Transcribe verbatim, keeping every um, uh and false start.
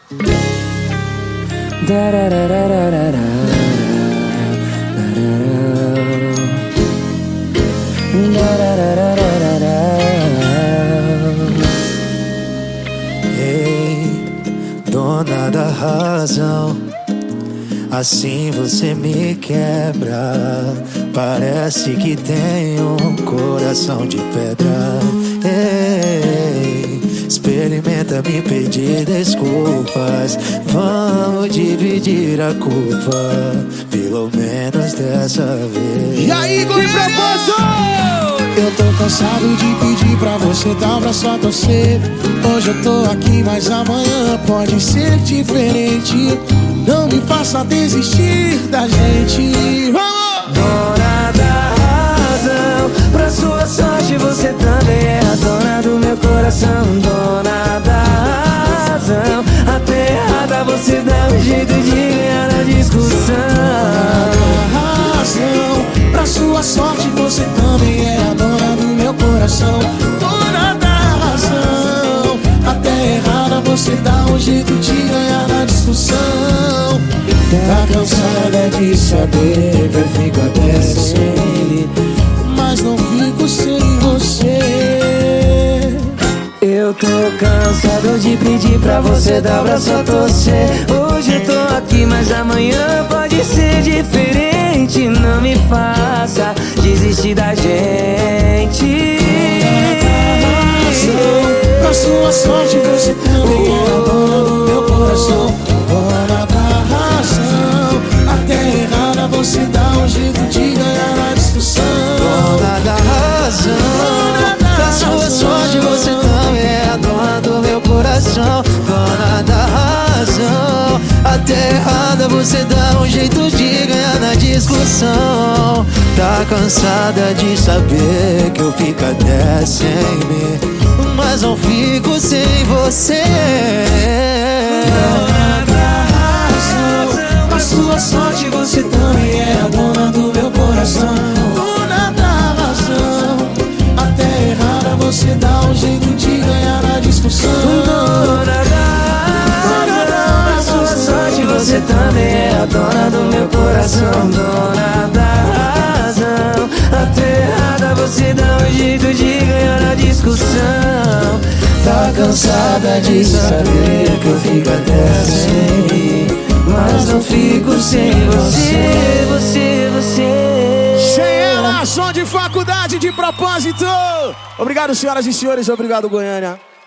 Ei, dona da razão, assim você me quebra. Parece que tem um coração de pedra. Ei, experimenta me pedir desculpas. Vamos dividir a culpa, pelo menos dessa vez. E aí, Igor Fragoso! Eu tô cansado de pedir pra você dar pra só torcer. Hoje eu tô aqui, mas amanhã pode ser diferente. Não me faça desistir da gente. Vamos! Dona da razão, pra sua sorte você também é a dona do meu coração. Dona da razão, até errada você dá um jeito de ganhar na discussão. Dona da razão, pra sua sorte você também é a dona do meu coração. Dona da razão, até errada você dá um jeito de ganhar na discussão. Tá cansada de saber que eu fico até sem ele, mas não fico sem você. Eu tô cansado de pedir pra você dar pra só torcer. Hoje eu tô aqui, mas amanhã pode ser diferente. Não me faça desistir da gente. Pra sua sorte você também é a dona do meu coração. Dona da razão, até errada você dá um jeito de ganhar na discussão. Dona da razão, pra sua sorte você também é a dona do meu coração. Dona da razão, até errada você dá um jeito de ganhar na discussão. Tá cansada de saber que eu fico até sem mim, mas não fico sem você. Dona da razão, pra sua sorte você também é a dona do meu coração. Dona da razão, até errada você dá um jeito de ganhar na discussão. Dona da razão, pra sua sorte você também é a dona do meu coração. Dona da razão, até errada você dá um jeito de ganhar na discussão. Tá cansada de saber que eu fico até sem, mas não fico sem você, você, você. Sem ela, som de faculdade de propósito. Obrigado, senhoras e senhores, obrigado, Goiânia.